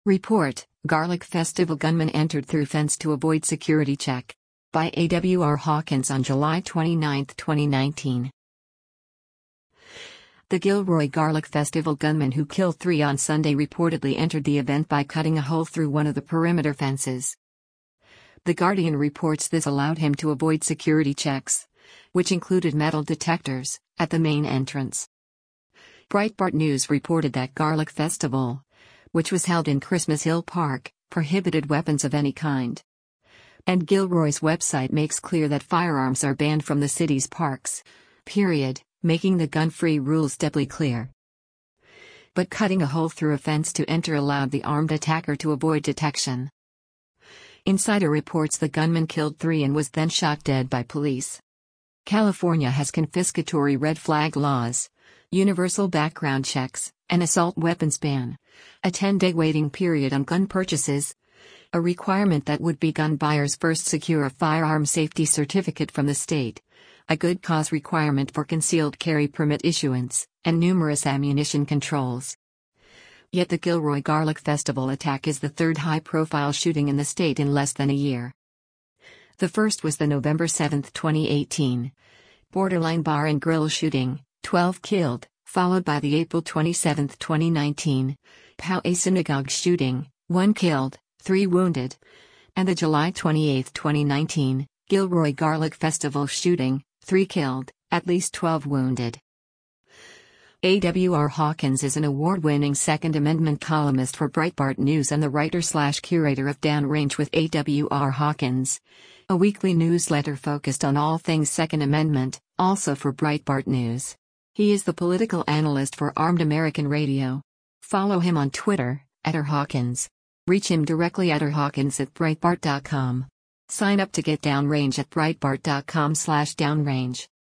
Report: Garlic Festival gunman entered through fence to avoid security check. By A.W.R. Hawkins on July 29, 2019. The Gilroy Garlic Festival gunman who killed 3 on Sunday reportedly entered the event by cutting a hole through one of the perimeter fences. The Guardian reports this allowed him to avoid security checks, which included metal detectors, at the main entrance. Breitbart News reported that Garlic Festival, which was held in Christmas Hill Park, prohibited weapons of any kind. And Gilroy's website makes clear that firearms are banned from the city's parks, making the gun-free rules doubly clear. But cutting a hole through a fence to enter allowed the armed attacker to avoid detection. Insider reports the gunman killed 3 and was then shot dead by police. California has confiscatory red flag laws, universal background checks, an assault weapons ban, a 10-day waiting period on gun purchases, a requirement that would-be gun buyers first secure a firearm safety certificate from the state, a good cause requirement for concealed carry permit issuance, and numerous ammunition controls. Yet the Gilroy Garlic Festival attack is the 3rd high-profile shooting in the state in less than a year. The first was the November 7, 2018, Borderline Bar and Grill shooting, 12 killed, followed by the April 27, 2019, Poway Synagogue shooting, 1 killed, 3 wounded, and the July 28, 2019, Gilroy Garlic Festival shooting, 3 killed, at least 12 wounded. A.W.R. Hawkins is an award-winning Second Amendment columnist for Breitbart News and the writer/curator of Downrange with A.W.R. Hawkins, a weekly newsletter focused on all things Second Amendment, also for Breitbart News. He is the political analyst for Armed American Radio. Follow him on Twitter, @RHawkins. Reach him directly at rhawkins@breitbart.com. Sign up to get Downrange at breitbart.com/downrange.